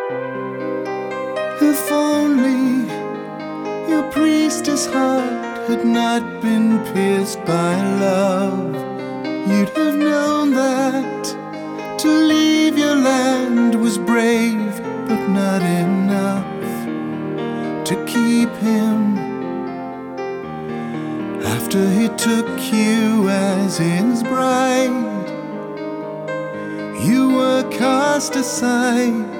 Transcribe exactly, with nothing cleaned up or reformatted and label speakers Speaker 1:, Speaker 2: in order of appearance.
Speaker 1: If only your priestess heart had not been pierced by love, you'd have known that to leave your land was brave, but not enough to keep him. After he took you as his bride, you were cast aside.